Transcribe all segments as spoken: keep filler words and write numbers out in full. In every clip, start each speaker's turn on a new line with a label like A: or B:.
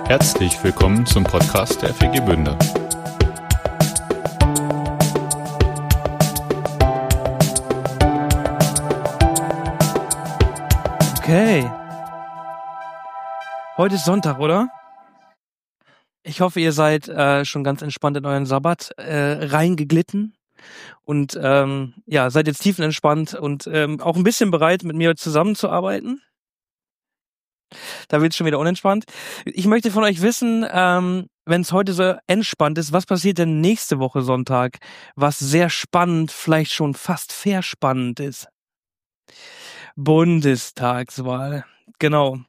A: Herzlich willkommen zum Podcast der F E G Bünde.
B: Okay. Heute ist Sonntag, oder? Ich hoffe, ihr seid äh, schon ganz entspannt in euren Sabbat äh, reingeglitten und ähm, ja, seid jetzt tiefenentspannt und ähm, auch ein bisschen bereit, mit mir zusammenzuarbeiten. Da wird es schon wieder unentspannt. Ich möchte von euch wissen, ähm, wenn es heute so entspannt ist, was passiert denn nächste Woche Sonntag, was sehr spannend, vielleicht schon fast verspannend ist? Bundestagswahl, genau.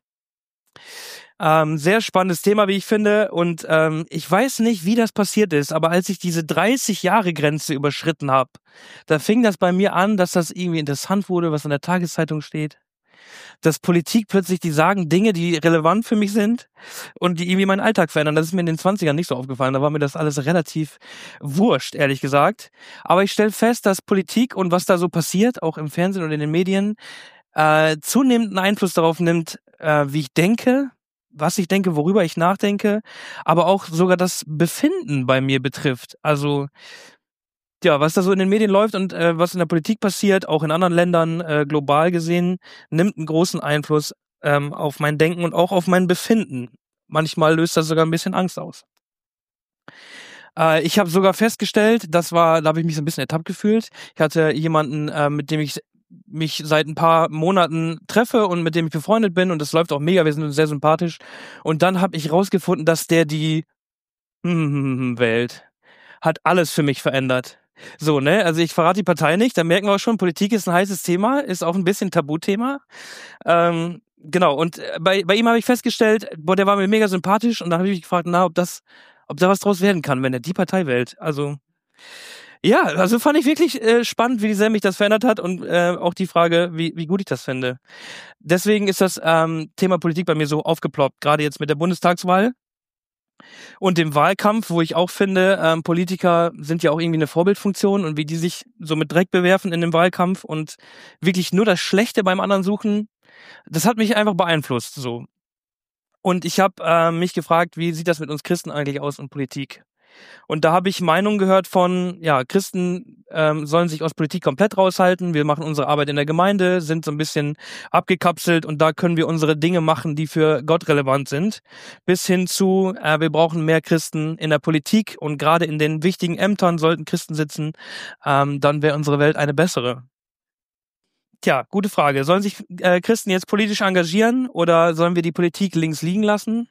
B: Ähm, sehr spannendes Thema, wie ich finde. Und ähm, ich weiß nicht, wie das passiert ist, aber als ich diese dreißig-Jahre-Grenze überschritten habe, da fing das bei mir an, dass das irgendwie interessant wurde, was in der Tageszeitung steht. Dass Politik plötzlich, die sagen Dinge, die relevant für mich sind und die irgendwie meinen Alltag verändern. Das ist mir in den zwanzigern nicht so aufgefallen. Da war mir das alles relativ wurscht, ehrlich gesagt. Aber ich stelle fest, dass Politik und was da so passiert, auch im Fernsehen und in den Medien, äh, zunehmenden Einfluss darauf nimmt, äh, wie ich denke, was ich denke, worüber ich nachdenke, aber auch sogar das Befinden bei mir betrifft. Also ja, was da so in den Medien läuft und äh, was in der Politik passiert, auch in anderen Ländern äh, global gesehen, nimmt einen großen Einfluss ähm, auf mein Denken und auch auf mein Befinden. Manchmal löst das sogar ein bisschen Angst aus. Äh, ich habe sogar festgestellt, das war, da habe ich mich so ein bisschen ertappt gefühlt. Ich hatte jemanden, äh, mit dem ich mich seit ein paar Monaten treffe und mit dem ich befreundet bin und das läuft auch mega, wir sind uns sehr sympathisch. Und dann habe ich rausgefunden, dass der die Welt hat alles für mich verändert. So, ne, also ich verrate die Partei nicht, da merken wir auch schon, Politik ist ein heißes Thema, ist auch ein bisschen Tabuthema. Ähm, genau, und bei, bei ihm habe ich festgestellt, boah, der war mir mega sympathisch und dann habe ich mich gefragt, na, ob das, ob da was draus werden kann, wenn er die Partei wählt. Also, ja, also fand ich wirklich äh, spannend, wie sehr mich das verändert hat und äh, auch die Frage, wie, wie gut ich das finde. Deswegen ist das ähm, Thema Politik bei mir so aufgeploppt, gerade jetzt mit der Bundestagswahl. Und dem Wahlkampf, wo ich auch finde, ähm, Politiker sind ja auch irgendwie eine Vorbildfunktion und wie die sich so mit Dreck bewerfen in dem Wahlkampf und wirklich nur das Schlechte beim anderen suchen, das hat mich einfach beeinflusst. So. Und ich habe äh, mich gefragt, wie sieht das mit uns Christen eigentlich aus und Politik? Und da habe ich Meinungen gehört von, ja, Christen ähm, sollen sich aus Politik komplett raushalten. Wir machen unsere Arbeit in der Gemeinde, sind so ein bisschen abgekapselt und da können wir unsere Dinge machen, die für Gott relevant sind. Bis hin zu, äh, wir brauchen mehr Christen in der Politik und gerade in den wichtigen Ämtern sollten Christen sitzen. Ähm, dann wäre unsere Welt eine bessere. Tja, gute Frage. Sollen sich äh, Christen jetzt politisch engagieren oder sollen wir die Politik links liegen lassen?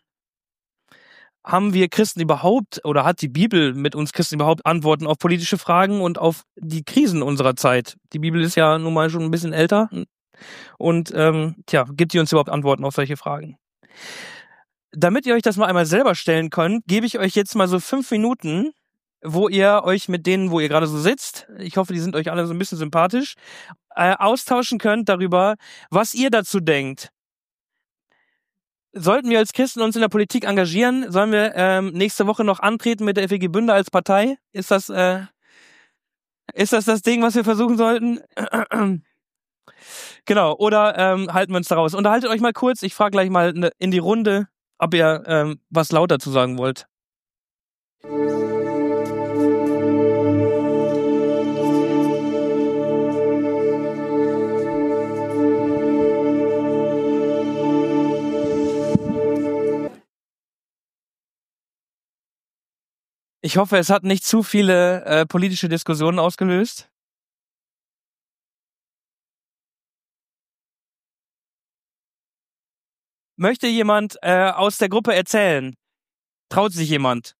B: Haben wir Christen überhaupt oder hat die Bibel mit uns Christen überhaupt Antworten auf politische Fragen und auf die Krisen unserer Zeit? Die Bibel ist ja nun mal schon ein bisschen älter und ähm, tja, gibt die uns überhaupt Antworten auf solche Fragen? Damit ihr euch das mal einmal selber stellen könnt, gebe ich euch jetzt mal so fünf Minuten, wo ihr euch mit denen, wo ihr gerade so sitzt, ich hoffe, die sind euch alle so ein bisschen sympathisch, äh, austauschen könnt darüber, was ihr dazu denkt. Sollten wir als Christen uns in der Politik engagieren? Sollen wir ähm, nächste Woche noch antreten mit der F E G Bünde als Partei? Ist das, äh, ist das das Ding, was wir versuchen sollten? Genau, oder ähm, halten wir uns daraus? Unterhaltet euch mal kurz, ich frage gleich mal in die Runde, ob ihr ähm, was laut dazu sagen wollt. Ich hoffe, es hat nicht zu viele äh, politische Diskussionen ausgelöst. Möchte jemand äh, aus der Gruppe erzählen? Traut sich jemand?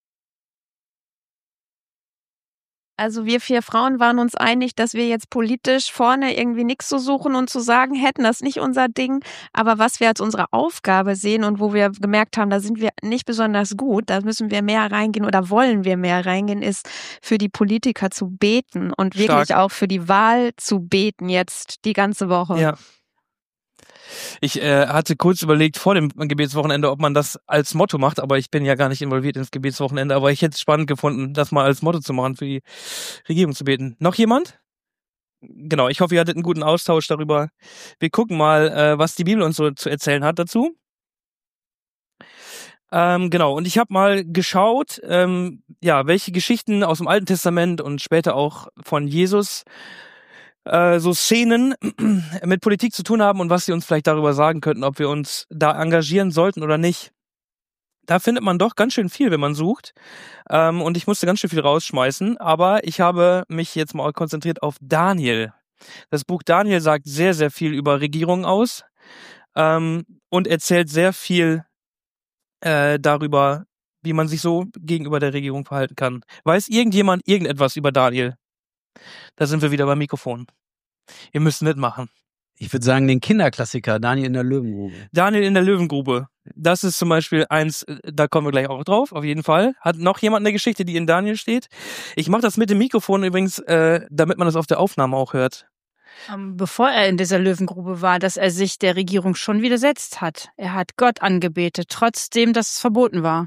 C: Also wir vier Frauen waren uns einig, dass wir jetzt politisch vorne irgendwie nichts zu suchen und zu sagen hätten. Das ist nicht unser Ding. Aber was wir als unsere Aufgabe sehen und wo wir gemerkt haben, da sind wir nicht besonders gut, da müssen wir mehr reingehen oder wollen wir mehr reingehen, ist für die Politiker zu beten und
B: Stark.
C: wirklich auch für die Wahl zu beten jetzt die ganze Woche.
B: Ja. Ich äh, hatte kurz überlegt vor dem Gebetswochenende, ob man das als Motto macht, aber ich bin ja gar nicht involviert ins Gebetswochenende, aber ich hätte es spannend gefunden, das mal als Motto zu machen, für die Regierung zu beten. Noch jemand? Genau, ich hoffe, ihr hattet einen guten Austausch darüber. Wir gucken mal, äh, was die Bibel uns so zu erzählen hat dazu. Ähm, genau, und ich habe mal geschaut, ähm, ja, welche Geschichten aus dem Alten Testament und später auch von Jesus äh, so Szenen mit Politik zu tun haben und was sie uns vielleicht darüber sagen könnten, ob wir uns da engagieren sollten oder nicht. Da findet man doch ganz schön viel, wenn man sucht. Ähm, und ich musste ganz schön viel rausschmeißen. Aber ich habe mich jetzt mal konzentriert auf Daniel. Das Buch Daniel sagt sehr, sehr viel über Regierungen aus ähm, und erzählt sehr viel äh, darüber, wie man sich so gegenüber der Regierung verhalten kann. Weiß irgendjemand irgendetwas über Daniel? Da sind wir wieder beim Mikrofon. Ihr müsst mitmachen.
D: Ich würde sagen, den Kinderklassiker, Daniel in der Löwengrube.
B: Daniel in der Löwengrube. Das ist zum Beispiel eins, da kommen wir gleich auch drauf, auf jeden Fall. Hat noch jemand eine Geschichte, die in Daniel steht? Ich mache das mit dem Mikrofon übrigens, äh, damit man das auf der Aufnahme auch hört.
E: Ähm, bevor er in dieser Löwengrube war, dass er sich der Regierung schon widersetzt hat. Er hat Gott angebetet, trotzdem, dass es verboten war.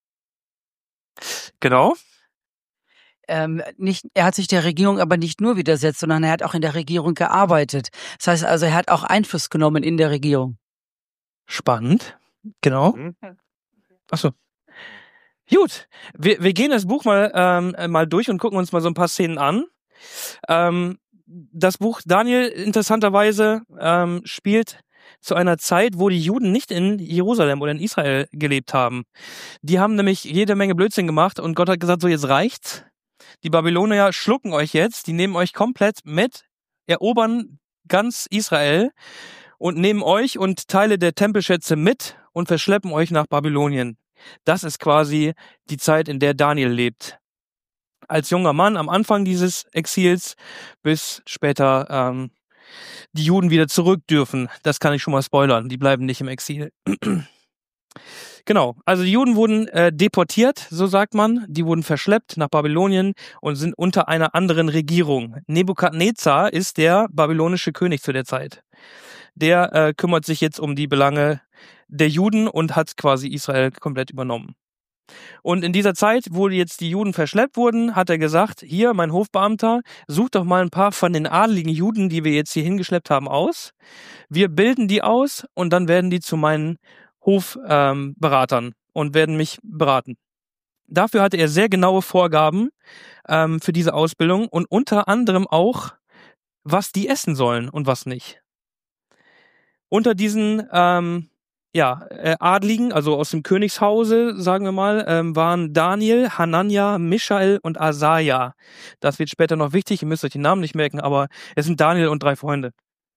B: Genau.
F: Ähm, nicht, er hat sich der Regierung aber nicht nur widersetzt, sondern er hat auch in der Regierung gearbeitet. Das heißt also, er hat auch Einfluss genommen in der Regierung.
B: Spannend. Genau. Achso. Gut. Wir, wir gehen das Buch mal, ähm, mal durch und gucken uns mal so ein paar Szenen an. Ähm, das Buch Daniel, interessanterweise, ähm, spielt zu einer Zeit, wo die Juden nicht in Jerusalem oder in Israel gelebt haben. Die haben nämlich jede Menge Blödsinn gemacht und Gott hat gesagt, so jetzt reicht's. Die Babylonier schlucken euch jetzt, die nehmen euch komplett mit, erobern ganz Israel und nehmen euch und Teile der Tempelschätze mit und verschleppen euch nach Babylonien. Das ist quasi die Zeit, in der Daniel lebt. Als junger Mann am Anfang dieses Exils, bis später ähm, die Juden wieder zurück dürfen. Das kann ich schon mal spoilern, die bleiben nicht im Exil. Genau, also die Juden wurden äh, deportiert, so sagt man. Die wurden verschleppt nach Babylonien und sind unter einer anderen Regierung. Nebukadnezar ist der babylonische König zu der Zeit. Der äh, kümmert sich jetzt um die Belange der Juden und hat quasi Israel komplett übernommen. Und in dieser Zeit, wo jetzt die Juden verschleppt wurden, hat er gesagt, hier, mein Hofbeamter, such doch mal ein paar von den adeligen Juden, die wir jetzt hier hingeschleppt haben, aus. Wir bilden die aus und dann werden die zu meinen Hofberatern ähm, und werden mich beraten. Dafür hatte er sehr genaue Vorgaben ähm, für diese Ausbildung und unter anderem auch, was die essen sollen und was nicht. Unter diesen ähm, ja, äh, Adligen, also aus dem Königshause, sagen wir mal, ähm, waren Daniel, Hanania, Michael und Asaja. Das wird später noch wichtig, ihr müsst euch die Namen nicht merken, aber es sind Daniel und drei Freunde.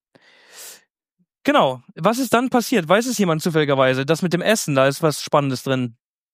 B: Genau. Was ist dann passiert? Weiß es jemand zufälligerweise? Das mit dem Essen, da ist was Spannendes drin.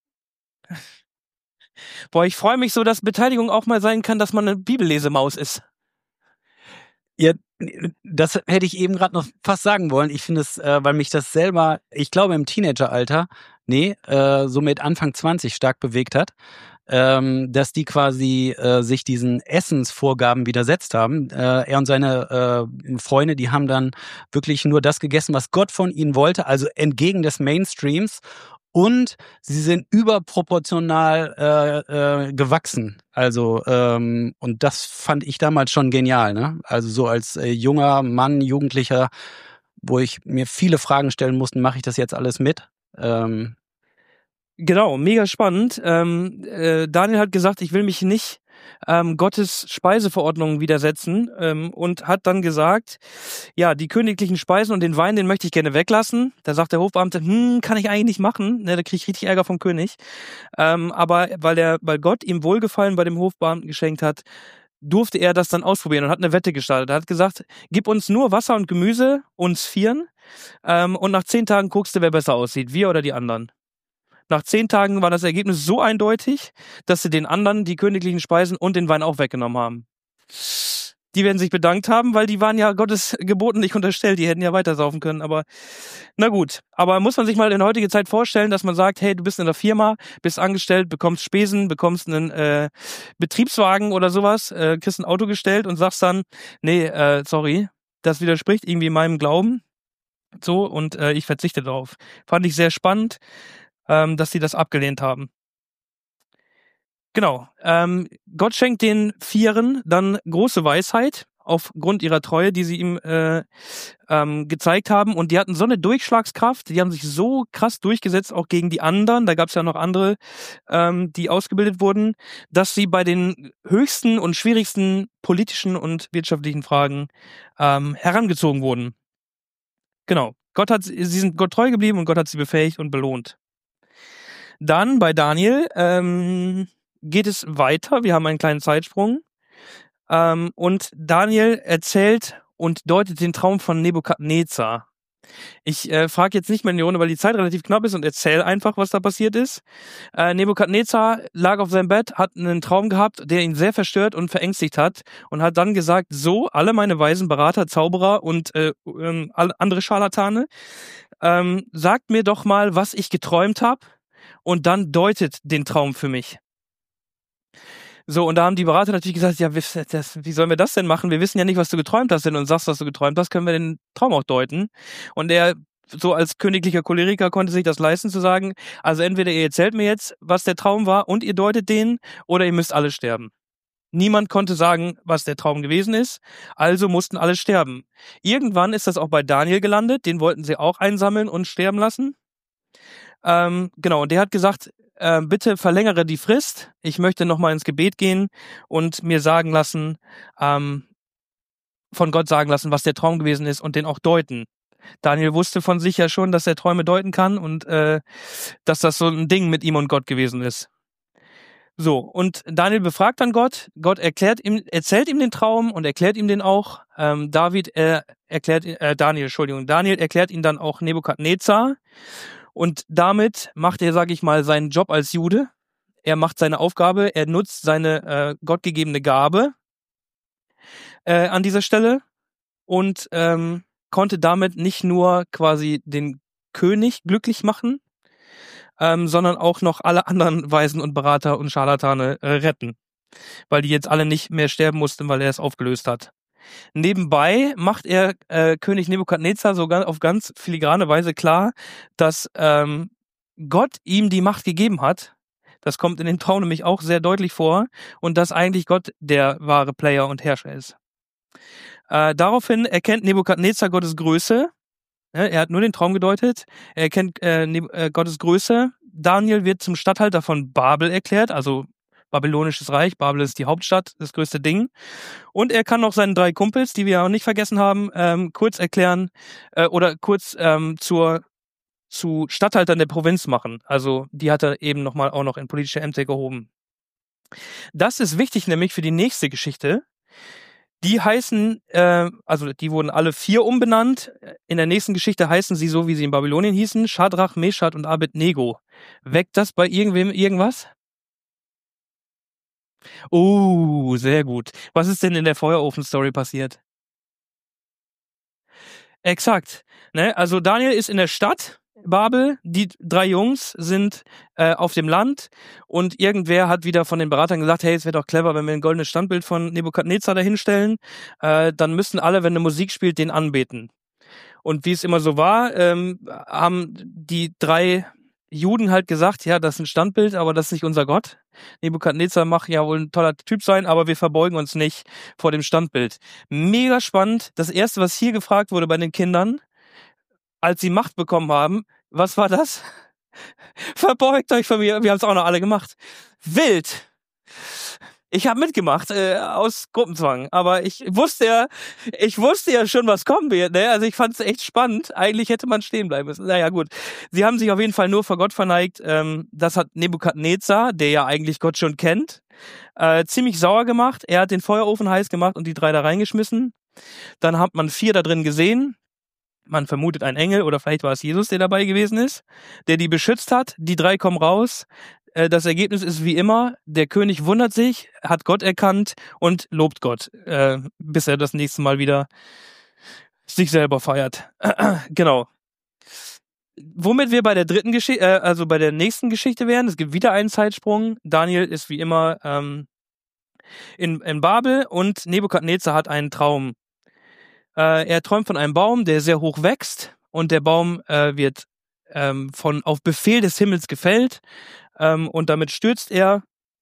B: Boah, ich freue mich so, dass Beteiligung auch mal sein kann, dass man eine Bibellesemaus ist.
D: Ja, das hätte ich eben gerade noch fast sagen wollen. Ich finde es, äh, weil mich das selber, ich glaube im Teenageralter, nee, äh, so mit Anfang zwanzig stark bewegt hat, ähm, dass die quasi äh, sich diesen Essensvorgaben widersetzt haben. Äh, er und seine äh, Freunde, die haben dann wirklich nur das gegessen, was Gott von ihnen wollte, also entgegen des Mainstreams. Und sie sind überproportional äh, äh, gewachsen. Also ähm, und das fand ich damals schon genial, ne? Also so als äh, junger Mann, Jugendlicher, wo ich mir viele Fragen stellen musste, mache ich das jetzt alles mit? Ähm,
B: Genau, mega spannend. Ähm, äh, Daniel hat gesagt, ich will mich nicht ähm, Gottes Speiseverordnungen widersetzen ähm, und hat dann gesagt, ja, die königlichen Speisen und den Wein, den möchte ich gerne weglassen. Da sagt der Hofbeamte, hm, kann ich eigentlich nicht machen, ne, da kriege ich richtig Ärger vom König. Ähm, aber weil er, weil Gott ihm Wohlgefallen bei dem Hofbeamten geschenkt hat, durfte er das dann ausprobieren und hat eine Wette gestartet. Er hat gesagt, gib uns nur Wasser und Gemüse, uns Vieren, ähm, und nach zehn Tagen guckst du, wer besser aussieht, wir oder die anderen. Nach zehn Tagen war das Ergebnis so eindeutig, dass sie den anderen die königlichen Speisen und den Wein auch weggenommen haben. Die werden sich bedankt haben, weil die waren ja Gottes Geboten nicht unterstellt, die hätten ja weiter saufen können, aber na gut. Aber muss man sich mal in der heutigen Zeit vorstellen, dass man sagt, hey, du bist in der Firma, bist angestellt, bekommst Spesen, bekommst einen äh, Betriebswagen oder sowas, äh, kriegst ein Auto gestellt und sagst dann, nee, äh, sorry, das widerspricht irgendwie meinem Glauben, so, und äh, ich verzichte darauf. Fand ich sehr spannend, ähm, dass sie das abgelehnt haben. Genau. Ähm, Gott schenkt den Vieren dann große Weisheit, aufgrund ihrer Treue, die sie ihm äh, ähm, gezeigt haben. Und die hatten so eine Durchschlagskraft, die haben sich so krass durchgesetzt, auch gegen die anderen. Da gab es ja noch andere, ähm, die ausgebildet wurden, dass sie bei den höchsten und schwierigsten politischen und wirtschaftlichen Fragen ähm, herangezogen wurden. Genau. Gott hat, sie sind Gott treu geblieben und Gott hat sie befähigt und belohnt. Dann bei Daniel ähm, geht es weiter. Wir haben einen kleinen Zeitsprung. Ähm, und Daniel erzählt und deutet den Traum von Nebukadnezar. Ich äh, frage jetzt nicht mehr in die Runde, weil die Zeit relativ knapp ist und erzähle einfach, was da passiert ist. Äh, Nebukadnezar lag auf seinem Bett, hat einen Traum gehabt, der ihn sehr verstört und verängstigt hat und hat dann gesagt, so, alle meine weisen Berater, Zauberer und äh, ähm, alle andere Scharlatane, ähm, sagt mir doch mal, was ich geträumt habe und dann deutet den Traum für mich. So, und da haben die Berater natürlich gesagt, ja, wie sollen wir das denn machen? Wir wissen ja nicht, was du geträumt hast, denn du sagst, was du geträumt hast, können wir den Traum auch deuten. Und er, so als königlicher Choleriker, konnte sich das leisten zu sagen, also entweder ihr erzählt mir jetzt, was der Traum war und ihr deutet den, oder ihr müsst alle sterben. Niemand konnte sagen, was der Traum gewesen ist, also mussten alle sterben. Irgendwann ist das auch bei Daniel gelandet, den wollten sie auch einsammeln und sterben lassen. Ähm, genau, und der hat gesagt, äh, bitte verlängere die Frist, ich möchte nochmal ins Gebet gehen und mir sagen lassen, ähm, von Gott sagen lassen, was der Traum gewesen ist und den auch deuten. Daniel wusste von sich ja schon, dass er Träume deuten kann und äh, dass das so ein Ding mit ihm und Gott gewesen ist. So, und Daniel befragt dann Gott, Gott erklärt ihm, erzählt ihm den Traum und erklärt ihm den auch. Ähm, David äh, erklärt, äh, Daniel, Entschuldigung, Daniel erklärt ihn dann auch Nebukadnezar. Und damit macht er, sage ich mal, seinen Job als Jude. Er macht seine Aufgabe, er nutzt seine äh, gottgegebene Gabe äh, an dieser Stelle und ähm, konnte damit nicht nur quasi den König glücklich machen, ähm, sondern auch noch alle anderen Weisen und Berater und Scharlatane äh, retten, weil die jetzt alle nicht mehr sterben mussten, weil er es aufgelöst hat. Nebenbei macht er äh, König Nebukadnezar sogar auf ganz filigrane Weise klar, dass ähm, Gott ihm die Macht gegeben hat. Das kommt in dem Traum nämlich auch sehr deutlich vor und dass eigentlich Gott der wahre Player und Herrscher ist. Äh, daraufhin erkennt Nebukadnezar Gottes Größe. Ja, er hat nur den Traum gedeutet. Er erkennt äh, ne- äh, Gottes Größe. Daniel wird zum Statthalter von Babel erklärt, also Babylonisches Reich. Babel ist die Hauptstadt, das größte Ding. Und er kann noch seinen drei Kumpels, die wir auch nicht vergessen haben, ähm, kurz erklären äh, oder kurz ähm, zur zu Statthaltern der Provinz machen. Also die hat er eben nochmal auch noch in politische Ämter gehoben. Das ist wichtig nämlich für die nächste Geschichte. Die heißen, äh, also die wurden alle vier umbenannt. In der nächsten Geschichte heißen sie so, wie sie in Babylonien hießen, Schadrach, Meschad und Abednego. Weckt das bei irgendwem irgendwas? Oh, sehr gut. Was ist denn in der Feuerofen-Story passiert? Exakt. Ne? Also Daniel ist in der Stadt, Babel, die drei Jungs sind äh, auf dem Land und irgendwer hat wieder von den Beratern gesagt, hey, es wäre doch clever, wenn wir ein goldenes Standbild von Nebukadnezar dahinstellen, äh, dann müssten alle, wenn eine Musik spielt, den anbeten. Und wie es immer so war, ähm, haben die drei Juden halt gesagt, ja, das ist ein Standbild, aber das ist nicht unser Gott. Nebukadnezar mag ja wohl ein toller Typ sein, aber wir verbeugen uns nicht vor dem Standbild. Mega spannend. Das Erste, was hier gefragt wurde bei den Kindern, als sie Macht bekommen haben, was war das? Verbeugt euch vor mir. Wir haben es auch noch alle gemacht. Wild. Ich habe mitgemacht äh, aus Gruppenzwang, aber ich wusste ja, ich wusste ja schon, was kommen wird. Ne? Also ich fand es echt spannend. Eigentlich hätte man stehen bleiben müssen. Naja, gut. Sie haben sich auf jeden Fall nur vor Gott verneigt. Ähm, das hat Nebukadnezar, der ja eigentlich Gott schon kennt, äh, ziemlich sauer gemacht. Er hat den Feuerofen heiß gemacht und die drei da reingeschmissen. Dann hat man vier da drin gesehen. Man vermutet einen Engel oder vielleicht war es Jesus, der dabei gewesen ist, der die beschützt hat. Die drei kommen raus. Das Ergebnis ist wie immer, der König wundert sich, hat Gott erkannt und lobt Gott, äh, bis er das nächste Mal wieder sich selber feiert. Genau. Womit wir bei der dritten Geschichte, äh, also bei der nächsten Geschichte wären, es gibt wieder einen Zeitsprung. Daniel ist wie immer ähm, in, in Babel und Nebukadnezar hat einen Traum. Äh, er träumt von einem Baum, der sehr hoch wächst und der Baum äh, wird ähm, von auf Befehl des Himmels gefällt. Ähm, und damit stürzt er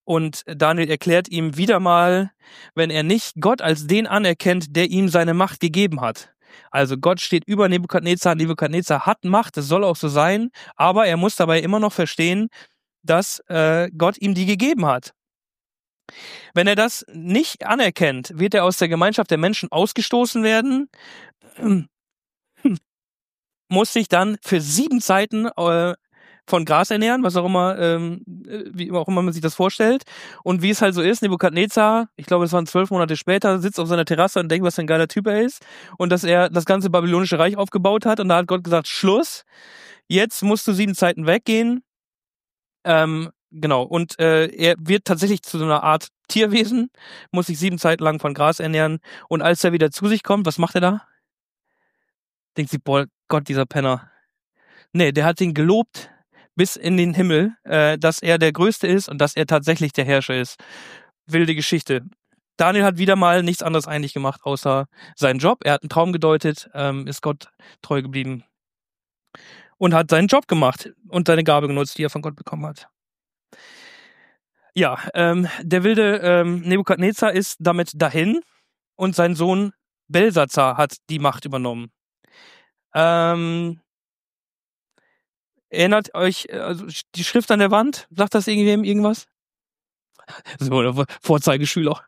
B: Und Daniel erklärt ihm wieder mal, wenn er nicht Gott als den anerkennt, der ihm seine Macht gegeben hat. Also Gott steht über Nebukadnezar, Nebukadnezar hat Macht, das soll auch so sein, aber er muss dabei immer noch verstehen, dass äh, Gott ihm die gegeben hat. Wenn er das nicht anerkennt, wird er aus der Gemeinschaft der Menschen ausgestoßen werden, muss sich dann für sieben Zeiten äh, von Gras ernähren, was auch immer, ähm, wie auch immer man sich das vorstellt. Und wie es halt so ist, Nebukadnezar, ich glaube, es waren zwölf Monate später, sitzt auf seiner Terrasse und denkt, was für ein geiler Typ er ist und dass er das ganze babylonische Reich aufgebaut hat. Und da hat Gott gesagt, Schluss, jetzt musst du sieben Zeiten weggehen. Ähm, genau, und äh, er wird tatsächlich zu so einer Art Tierwesen, muss sich sieben Zeiten lang von Gras ernähren. Und als er wieder zu sich kommt, was macht er da? Denkt sich, boah, Gott, dieser Penner. Nee, der hat ihn gelobt bis in den Himmel, äh, dass er der Größte ist und dass er tatsächlich der Herrscher ist. Wilde Geschichte. Daniel hat wieder mal nichts anderes eigentlich gemacht, außer seinen Job. Er hat einen Traum gedeutet, ähm, ist Gott treu geblieben und hat seinen Job gemacht und seine Gabe genutzt, die er von Gott bekommen hat. Ja, ähm, der wilde ähm, Nebukadnezar ist damit dahin und sein Sohn Belsazar hat die Macht übernommen. Ähm, Erinnert euch, also die Schrift an der Wand? Sagt das irgendwem irgendwas? So, Vorzeigeschüler.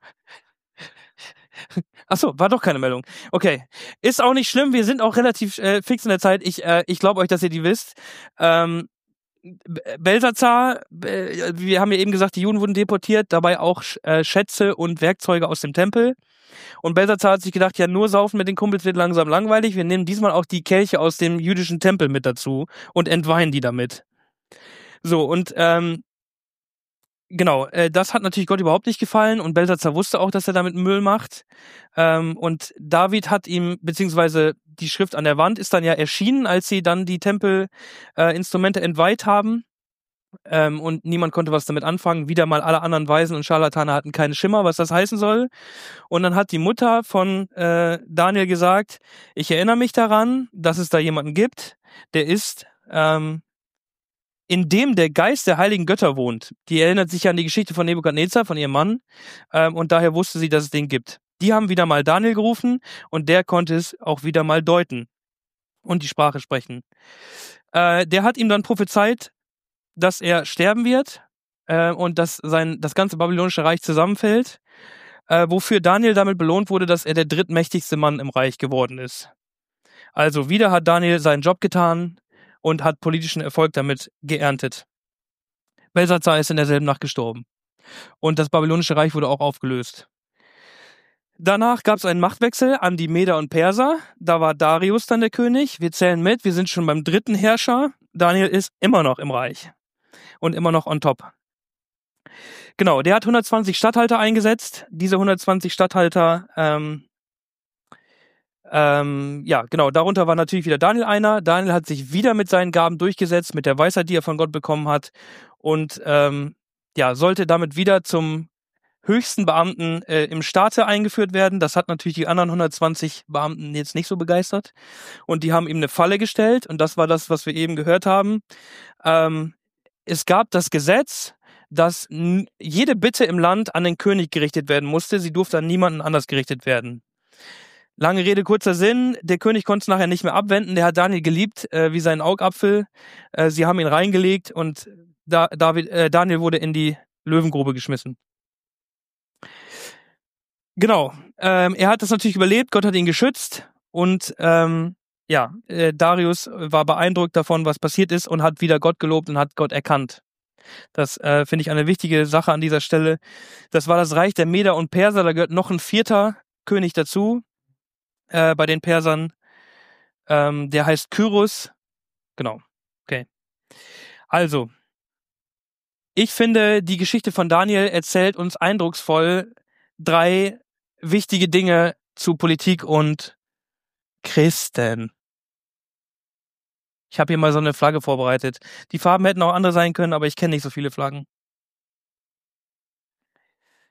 B: Achso, war doch keine Meldung. Okay. Ist auch nicht schlimm, wir sind auch relativ äh, fix in der Zeit. Ich, äh, ich glaube euch, dass ihr die wisst. Ähm, Belsazar, äh, wir haben ja eben gesagt, die Juden wurden deportiert, dabei auch äh, Schätze und Werkzeuge aus dem Tempel. Und Belsazar hat sich gedacht, ja, nur saufen mit den Kumpels wird langsam langweilig. Wir nehmen diesmal auch die Kelche aus dem jüdischen Tempel mit dazu und entweihen die damit. So, und ähm, genau, äh, das hat natürlich Gott überhaupt nicht gefallen und Belsazar wusste auch, dass er damit Müll macht. Ähm, und David hat ihm, beziehungsweise die Schrift an der Wand ist dann ja erschienen, als sie dann die Tempelinstrumente äh, entweiht haben. Ähm, und niemand konnte was damit anfangen. Wieder mal alle anderen Weisen und Scharlatane hatten keine Schimmer, was das heißen soll. Und dann hat die Mutter von äh, Daniel gesagt, ich erinnere mich daran, dass es da jemanden gibt, der ist, ähm, in dem der Geist der heiligen Götter wohnt. Die erinnert sich an die Geschichte von Nebukadnezar, von ihrem Mann, ähm, und daher wusste sie, dass es den gibt. Die haben wieder mal Daniel gerufen und der konnte es auch wieder mal deuten und die Sprache sprechen. Äh, der hat ihm dann prophezeit, dass er sterben wird äh, und dass sein das ganze babylonische Reich zusammenfällt, äh, wofür Daniel damit belohnt wurde, dass er der drittmächtigste Mann im Reich geworden ist. Also wieder hat Daniel seinen Job getan und hat politischen Erfolg damit geerntet. Belsazar ist in derselben Nacht gestorben und das babylonische Reich wurde auch aufgelöst. Danach gab es einen Machtwechsel an die Meder und Perser. Da war Darius dann der König. Wir zählen mit, wir sind schon beim dritten Herrscher. Daniel ist immer noch im Reich. Und immer noch on top. Genau, der hat hundertzwanzig Statthalter eingesetzt. Diese hundertzwanzig Statthalter, ähm, ähm, ja, genau, darunter war natürlich wieder Daniel einer. Daniel hat sich wieder mit seinen Gaben durchgesetzt, mit der Weisheit, die er von Gott bekommen hat. Und ähm, ja, sollte damit wieder zum höchsten Beamten äh, im Staate eingeführt werden. Das hat natürlich die anderen hundertzwanzig Beamten jetzt nicht so begeistert. Und die haben ihm eine Falle gestellt. Und das war das, was wir eben gehört haben. Ähm, Es gab das Gesetz, dass n- jede Bitte im Land an den König gerichtet werden musste. Sie durfte an niemanden anders gerichtet werden. Lange Rede, kurzer Sinn. Der König konnte es nachher nicht mehr abwenden. Der hat Daniel geliebt, äh, wie seinen Augapfel. Äh, sie haben ihn reingelegt und da, David, äh, Daniel wurde in die Löwengrube geschmissen. Genau. Ähm, er hat das natürlich überlebt. Gott hat ihn geschützt und ähm, ja, äh, Darius war beeindruckt davon, was passiert ist und hat wieder Gott gelobt und hat Gott erkannt. Das äh, finde ich eine wichtige Sache an dieser Stelle. Das war das Reich der Meder und Perser. Da gehört noch ein vierter König dazu äh, bei den Persern. Ähm, der heißt Kyros. Genau. Okay. Also, ich finde, die Geschichte von Daniel erzählt uns eindrucksvoll drei wichtige Dinge zu Politik und Christen. Ich habe hier mal so eine Flagge vorbereitet. Die Farben hätten auch andere sein können, aber ich kenne nicht so viele Flaggen.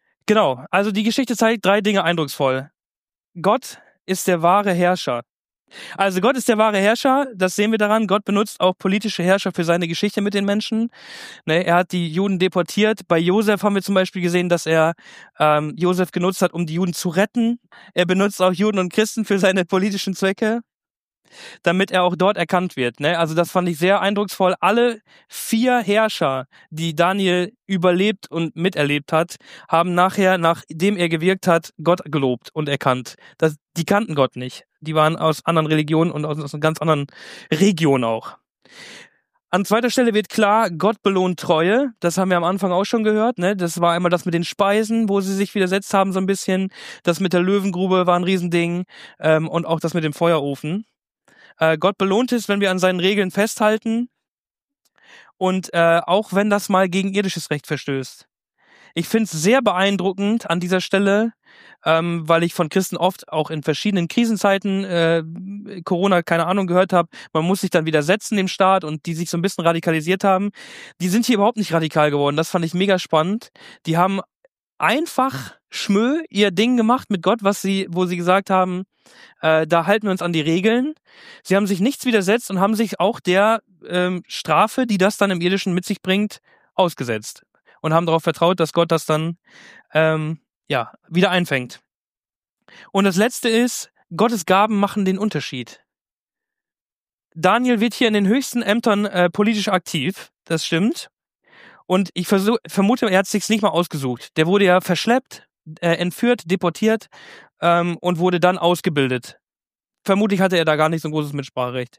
B: Genau, also die Geschichte zeigt drei Dinge eindrucksvoll. Gott ist der wahre Herrscher. Also Gott ist der wahre Herrscher, das sehen wir daran. Gott benutzt auch politische Herrscher für seine Geschichte mit den Menschen. Ne, er hat die Juden deportiert. Bei Josef haben wir zum Beispiel gesehen, dass er ähm, Josef genutzt hat, um die Juden zu retten. Er benutzt auch Juden und Christen für seine politischen Zwecke, damit er auch dort erkannt wird. Ne? Also das fand ich sehr eindrucksvoll. Alle vier Herrscher, die Daniel überlebt und miterlebt hat, haben nachher, nachdem er gewirkt hat, Gott gelobt und erkannt. Das, die kannten Gott nicht. Die waren aus anderen Religionen und aus, aus einer ganz anderen Region auch. An zweiter Stelle wird klar, Gott belohnt Treue. Das haben wir am Anfang auch schon gehört. Ne? Das war einmal das mit den Speisen, wo sie sich widersetzt haben so ein bisschen. Das mit der Löwengrube war ein Riesending. Ähm, und auch das mit dem Feuerofen. Äh, Gott belohnt es, wenn wir an seinen Regeln festhalten und äh, auch wenn das mal gegen irdisches Recht verstößt. Ich finde es sehr beeindruckend an dieser Stelle, ähm, weil ich von Christen oft auch in verschiedenen Krisenzeiten, äh, Corona, keine Ahnung, gehört habe, man muss sich dann widersetzen dem Staat und die sich so ein bisschen radikalisiert haben. Die sind hier überhaupt nicht radikal geworden. Das fand ich mega spannend. Die haben einfach schmö ihr Ding gemacht mit Gott, was sie, wo sie gesagt haben, äh, da halten wir uns an die Regeln. Sie haben sich nichts widersetzt und haben sich auch der ähm, Strafe, die das dann im Irdischen mit sich bringt, ausgesetzt und haben darauf vertraut, dass Gott das dann ähm, ja wieder einfängt. Und das Letzte ist, Gottes Gaben machen den Unterschied. Daniel wird hier in den höchsten Ämtern äh, politisch aktiv, das stimmt. Und ich versuch, vermute, er hat es sich nicht mal ausgesucht. Der wurde ja verschleppt, äh, entführt, deportiert ähm, und wurde dann ausgebildet. Vermutlich hatte er da gar nicht so ein großes Mitspracherecht.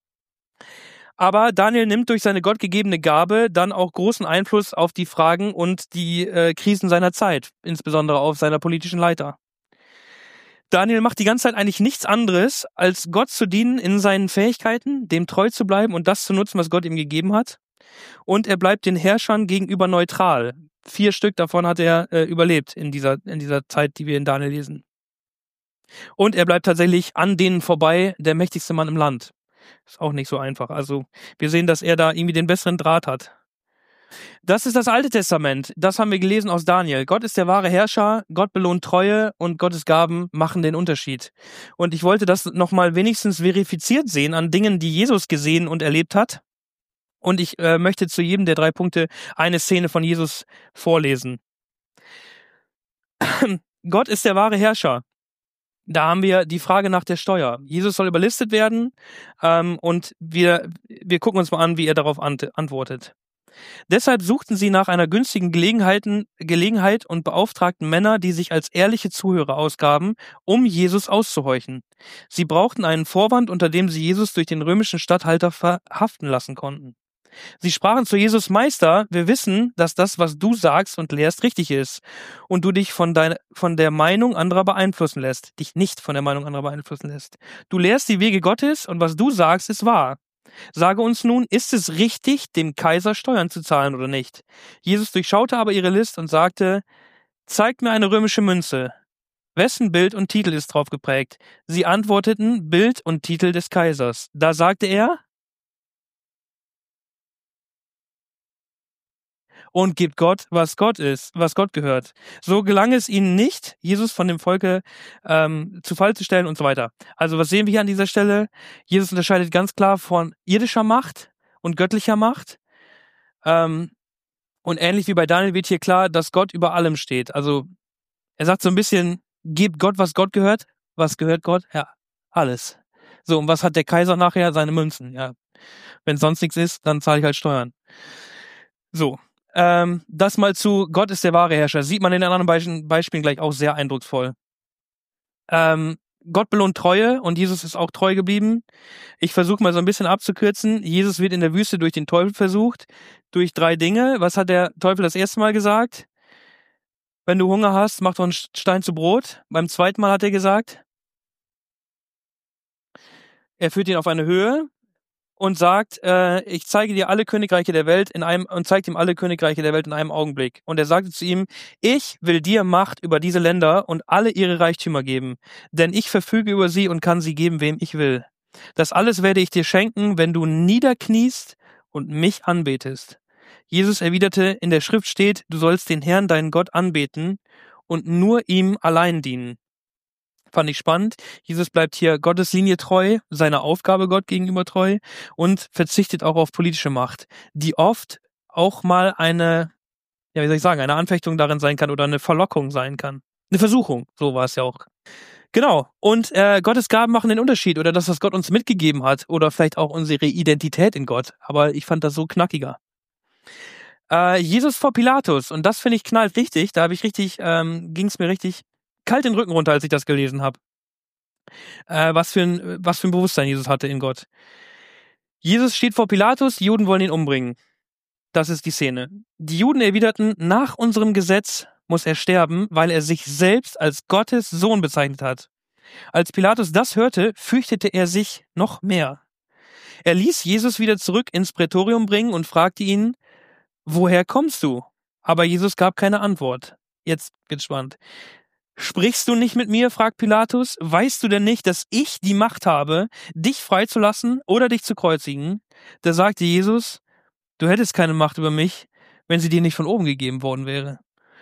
B: Aber Daniel nimmt durch seine gottgegebene Gabe dann auch großen Einfluss auf die Fragen und die äh, Krisen seiner Zeit, insbesondere auf seiner politischen Leiter. Daniel macht die ganze Zeit eigentlich nichts anderes, als Gott zu dienen in seinen Fähigkeiten, dem treu zu bleiben und das zu nutzen, was Gott ihm gegeben hat. Und er bleibt den Herrschern gegenüber neutral. Vier Stück davon hat er äh, überlebt in dieser, in dieser Zeit, die wir in Daniel lesen. Und er bleibt tatsächlich an denen vorbei, der mächtigste Mann im Land. Ist auch nicht so einfach. Also wir sehen, dass er da irgendwie den besseren Draht hat. Das ist das Alte Testament. Das haben wir gelesen aus Daniel. Gott ist der wahre Herrscher, Gott belohnt Treue und Gottes Gaben machen den Unterschied. Und ich wollte das nochmal wenigstens verifiziert sehen an Dingen, die Jesus gesehen und erlebt hat. Und ich äh, möchte zu jedem der drei Punkte eine Szene von Jesus vorlesen. Gott ist der wahre Herrscher. Da haben wir die Frage nach der Steuer. Jesus soll überlistet werden ähm, und wir, wir gucken uns mal an, wie er darauf ant- antwortet. Deshalb suchten sie nach einer günstigen Gelegenheiten, Gelegenheit und beauftragten Männer, die sich als ehrliche Zuhörer ausgaben, um Jesus auszuhorchen. Sie brauchten einen Vorwand, unter dem sie Jesus durch den römischen Statthalter verhaften lassen konnten. Sie sprachen zu Jesus: Meister, wir wissen, dass das, was du sagst und lehrst, richtig ist und du dich von, deiner, von der Meinung anderer beeinflussen lässt, dich nicht von der Meinung anderer beeinflussen lässt. Du lehrst die Wege Gottes und was du sagst, ist wahr. Sage uns nun, ist es richtig, dem Kaiser Steuern zu zahlen oder nicht? Jesus durchschaute aber ihre List und sagte: Zeigt mir eine römische Münze. Wessen Bild und Titel ist drauf geprägt? Sie antworteten: Bild und Titel des Kaisers. Da sagte er: Und gibt Gott, was Gott ist, was Gott gehört. So gelang es ihnen nicht, Jesus von dem Volke ähm, zu Fall zu stellen und so weiter. Also was sehen wir hier an dieser Stelle? Jesus unterscheidet ganz klar von irdischer Macht und göttlicher Macht. Ähm, und ähnlich wie bei Daniel wird hier klar, dass Gott über allem steht. Also er sagt so ein bisschen, gebt Gott, was Gott gehört. Was gehört Gott? Ja, alles. So, und was hat der Kaiser nachher? Seine Münzen. Ja, wenn sonst nichts ist, dann zahle ich halt Steuern. So. Ähm, das mal zu Gott ist der wahre Herrscher. Sieht man in den anderen Be- Beispielen gleich auch sehr eindrucksvoll. Ähm, Gott belohnt Treue und Jesus ist auch treu geblieben. Ich versuche mal so ein bisschen abzukürzen. Jesus wird in der Wüste durch den Teufel versucht, durch drei Dinge. Was hat der Teufel das erste Mal gesagt? Wenn du Hunger hast, mach doch einen Stein zu Brot. Beim zweiten Mal hat er gesagt, er führt ihn auf eine Höhe und sagt, äh, ich zeige dir alle Königreiche der Welt in einem und zeigt ihm alle Königreiche der Welt in einem Augenblick. Und er sagte zu ihm: Ich will dir Macht über diese Länder und alle ihre Reichtümer geben, denn ich verfüge über sie und kann sie geben, wem ich will. Das alles werde ich dir schenken, wenn du niederkniest und mich anbetest. Jesus erwiderte: In der Schrift steht, du sollst den Herrn, deinen Gott, anbeten und nur ihm allein dienen. Fand ich spannend. Jesus bleibt hier Gottes Linie treu, seiner Aufgabe Gott gegenüber treu und verzichtet auch auf politische Macht, die oft auch mal eine, ja, wie soll ich sagen, eine Anfechtung darin sein kann oder eine Verlockung sein kann. Eine Versuchung, so war es ja auch. Genau. Und äh, Gottes Gaben machen den Unterschied oder das, was Gott uns mitgegeben hat oder vielleicht auch unsere Identität in Gott. Aber ich fand das so knackiger. Äh, Jesus vor Pilatus. Und das finde ich knallt richtig. Da habe ich richtig, ähm, ging es mir richtig kalt den Rücken runter, als ich das gelesen habe. Äh, was für ein, was für ein Bewusstsein Jesus hatte in Gott. Jesus steht vor Pilatus, die Juden wollen ihn umbringen. Das ist die Szene. Die Juden erwiderten, nach unserem Gesetz muss er sterben, weil er sich selbst als Gottes Sohn bezeichnet hat. Als Pilatus das hörte, fürchtete er sich noch mehr. Er ließ Jesus wieder zurück ins Prätorium bringen und fragte ihn, woher kommst du? Aber Jesus gab keine Antwort. Jetzt wird's spannend. Sprichst du nicht mit mir? Fragt Pilatus. Weißt du denn nicht, dass ich die Macht habe, dich freizulassen oder dich zu kreuzigen? Da sagte Jesus, du hättest keine Macht über mich, wenn sie dir nicht von oben gegeben worden wäre.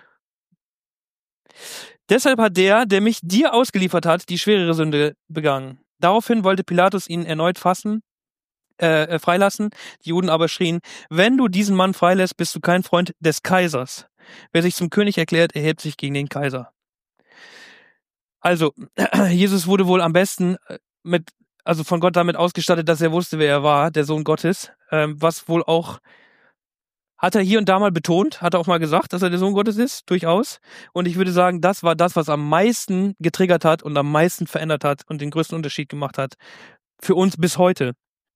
B: Deshalb hat der, der mich dir ausgeliefert hat, die schwerere Sünde begangen. Daraufhin wollte Pilatus ihn erneut fassen, äh, freilassen. Die Juden aber schrien, wenn du diesen Mann freilässt, bist du kein Freund des Kaisers. Wer sich zum König erklärt, erhebt sich gegen den Kaiser. Also, Jesus wurde wohl am besten mit, also von Gott damit ausgestattet, dass er wusste, wer er war, der Sohn Gottes, ähm, was wohl auch hat er hier und da mal betont, hat er auch mal gesagt, dass er der Sohn Gottes ist, durchaus. Und ich würde sagen, das war das, was am meisten getriggert hat und am meisten verändert hat und den größten Unterschied gemacht hat für uns bis heute.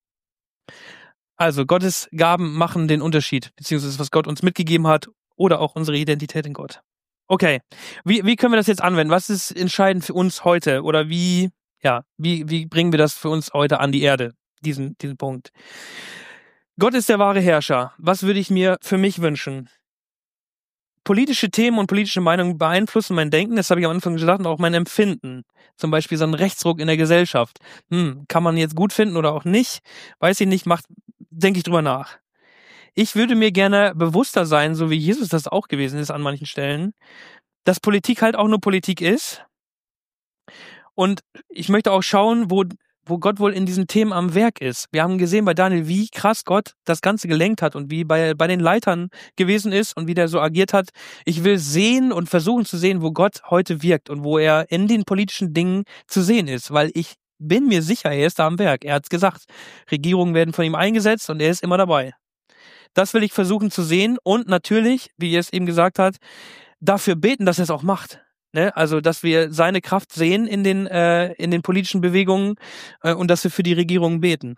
B: Also Gottes Gaben machen den Unterschied, beziehungsweise was Gott uns mitgegeben hat oder auch unsere Identität in Gott. Okay, wie, wie können wir das jetzt anwenden? Was ist entscheidend für uns heute? Oder wie, ja, wie, wie bringen wir das für uns heute an die Erde, diesen, diesen Punkt? Gott ist der wahre Herrscher. Was würde ich mir für mich wünschen? Politische Themen und politische Meinungen beeinflussen mein Denken, das habe ich am Anfang gesagt, und auch mein Empfinden. Zum Beispiel so ein Rechtsruck in der Gesellschaft. Hm, kann man jetzt gut finden oder auch nicht? Weiß ich nicht, macht, denke ich drüber nach. Ich würde mir gerne bewusster sein, so wie Jesus das auch gewesen ist an manchen Stellen, dass Politik halt auch nur Politik ist. Und ich möchte auch schauen, wo wo Gott wohl in diesen Themen am Werk ist. Wir haben gesehen bei Daniel, wie krass Gott das Ganze gelenkt hat und wie bei, bei den Leitern gewesen ist und wie der so agiert hat. Ich will sehen und versuchen zu sehen, wo Gott heute wirkt und wo er in den politischen Dingen zu sehen ist, weil ich bin mir sicher, er ist da am Werk. Er hat's gesagt. Regierungen werden von ihm eingesetzt und er ist immer dabei. Das will ich versuchen zu sehen und natürlich, wie er es eben gesagt hat, dafür beten, dass er es auch macht. Ne? Also, dass wir seine Kraft sehen in den, äh, in den politischen Bewegungen äh, und dass wir für die Regierungen beten.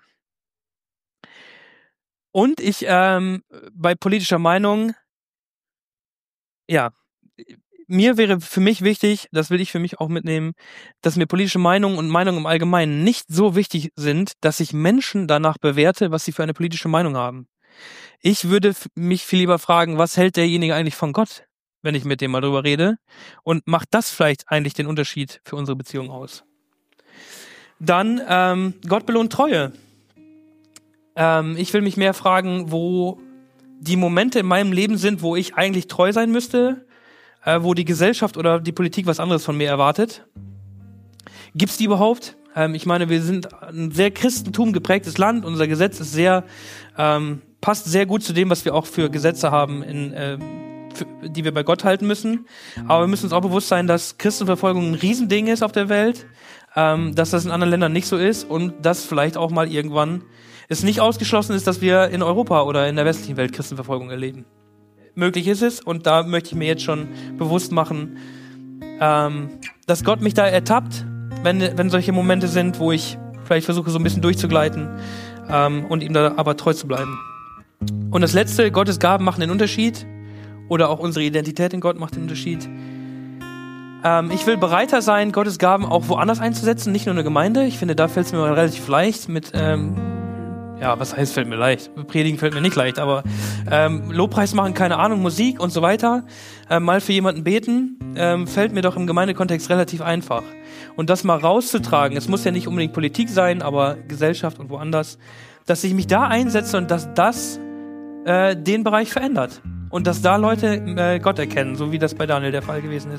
B: Und ich ähm, bei politischer Meinung, ja, mir wäre für mich wichtig, das will ich für mich auch mitnehmen, dass mir politische Meinungen und Meinungen im Allgemeinen nicht so wichtig sind, dass ich Menschen danach bewerte, was sie für eine politische Meinung haben. Ich würde mich viel lieber fragen, was hält derjenige eigentlich von Gott, wenn ich mit dem mal drüber rede, und macht das vielleicht eigentlich den Unterschied für unsere Beziehung aus. Dann, ähm, Gott belohnt Treue. Ähm, ich will mich mehr fragen, wo die Momente in meinem Leben sind, wo ich eigentlich treu sein müsste, äh, wo die Gesellschaft oder die Politik was anderes von mir erwartet. Gibt's die überhaupt? Ähm, ich meine, wir sind ein sehr Christentum geprägtes Land, unser Gesetz ist sehr, ähm, passt sehr gut zu dem, was wir auch für Gesetze haben in, äh, die wir bei Gott halten müssen. Aber wir müssen uns auch bewusst sein, dass Christenverfolgung ein Riesending ist auf der Welt, ähm, dass das in anderen Ländern nicht so ist und dass vielleicht auch mal irgendwann es nicht ausgeschlossen ist, dass wir in Europa oder in der westlichen Welt Christenverfolgung erleben. Möglich ist es und da möchte ich mir jetzt schon bewusst machen, ähm, dass Gott mich da ertappt, wenn, wenn solche Momente sind, wo ich vielleicht versuche, so ein bisschen durchzugleiten ähm, und ihm da aber treu zu bleiben. Und das Letzte, Gottes Gaben machen den Unterschied. Oder auch unsere Identität in Gott macht den Unterschied. Ähm, ich will bereiter sein, Gottes Gaben auch woanders einzusetzen, nicht nur in der Gemeinde. Ich finde, da fällt es mir relativ leicht mit, ähm, ja, was heißt, fällt mir leicht? Predigen fällt mir nicht leicht, aber ähm, Lobpreis machen, keine Ahnung, Musik und so weiter. Ähm, mal für jemanden beten, ähm, fällt mir doch im Gemeindekontext relativ einfach. Und das mal rauszutragen, es muss ja nicht unbedingt Politik sein, aber Gesellschaft und woanders, dass ich mich da einsetze und dass das äh, den Bereich verändert. Und dass da Leute äh, Gott erkennen, so wie das bei Daniel der Fall gewesen ist.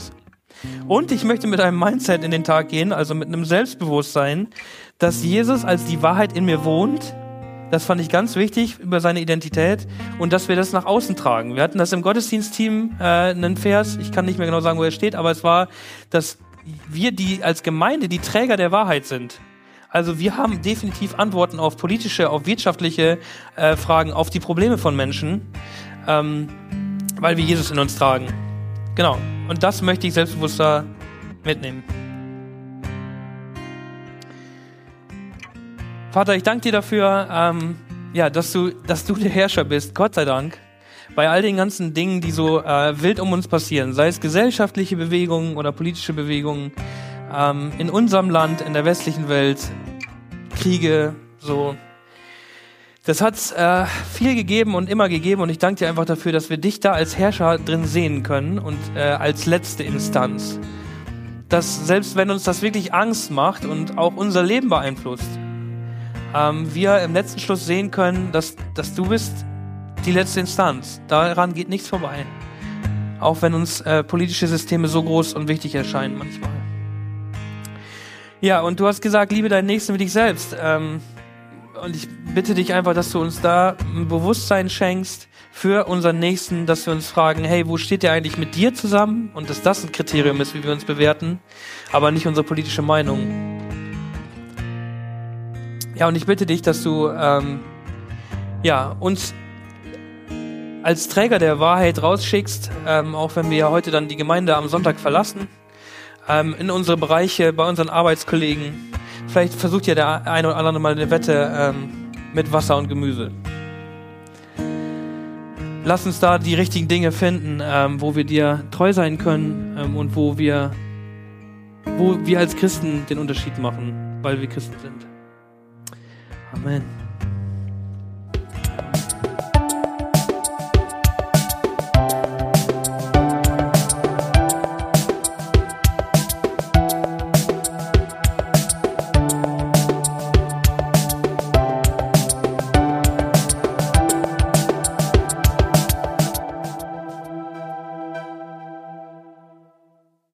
B: Und ich möchte mit einem Mindset in den Tag gehen, also mit einem Selbstbewusstsein, dass Jesus als die Wahrheit in mir wohnt. Das fand ich ganz wichtig über seine Identität und dass wir das nach außen tragen. Wir hatten das im Gottesdienstteam, äh, einen Vers, ich kann nicht mehr genau sagen, wo er steht, aber es war, dass wir die als Gemeinde die Träger der Wahrheit sind. Also wir haben definitiv Antworten auf politische, auf wirtschaftliche äh, Fragen, auf die Probleme von Menschen, ähm, weil wir Jesus in uns tragen. Genau. Und das möchte ich selbstbewusster mitnehmen. Vater, ich danke dir dafür, ähm, ja, dass du, dass du der Herrscher bist. Gott sei Dank. Bei all den ganzen Dingen, die so äh, wild um uns passieren, sei es gesellschaftliche Bewegungen oder politische Bewegungen, ähm, in unserem Land, in der westlichen Welt, Kriege, so. Das hat äh, viel gegeben und immer gegeben und ich danke dir einfach dafür, dass wir dich da als Herrscher drin sehen können und äh, als letzte Instanz. Dass selbst wenn uns das wirklich Angst macht und auch unser Leben beeinflusst, ähm, wir im letzten Schluss sehen können, dass, dass du bist die letzte Instanz. Daran geht nichts vorbei. Auch wenn uns äh, politische Systeme so groß und wichtig erscheinen manchmal. Ja, und du hast gesagt, liebe deinen Nächsten wie dich selbst. Ähm, und ich bitte dich einfach, dass du uns da ein Bewusstsein schenkst für unseren Nächsten, dass wir uns fragen, hey, wo steht der eigentlich mit dir zusammen? Und dass das ein Kriterium ist, wie wir uns bewerten, aber nicht unsere politische Meinung. Ja, und ich bitte dich, dass du ähm, ja, uns als Träger der Wahrheit rausschickst, ähm, auch wenn wir ja heute dann die Gemeinde am Sonntag verlassen, ähm, in unsere Bereiche, bei unseren Arbeitskollegen. Vielleicht versucht ja der eine oder andere mal eine Wette ähm, mit Wasser und Gemüse. Lass uns da die richtigen Dinge finden, ähm, wo wir dir treu sein können ähm, und wo wir, wo wir als Christen den Unterschied machen, weil wir Christen sind. Amen.